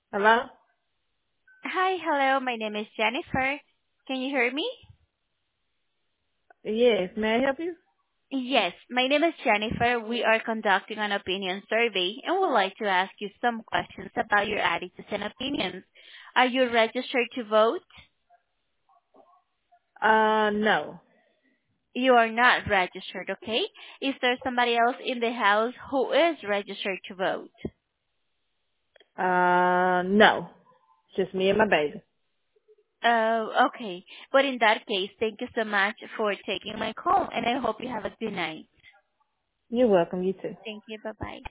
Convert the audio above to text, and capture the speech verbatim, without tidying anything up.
Hello? Hi, hello. My name is Jennifer. Can you hear me? Yes, may I help you? Yes, my name is Jennifer. We are conducting an opinion survey and would like to ask you some questions about your attitudes and opinions. Are you registered to vote? Uh, no. You are not registered, okay? Is there somebody else in the house who is registered to vote? Uh, no. Just me and my baby. Uh, okay. But in that case, thank you so much for taking my call and I hope you have a good night. You're welcome, you too. Thank you. Bye-bye.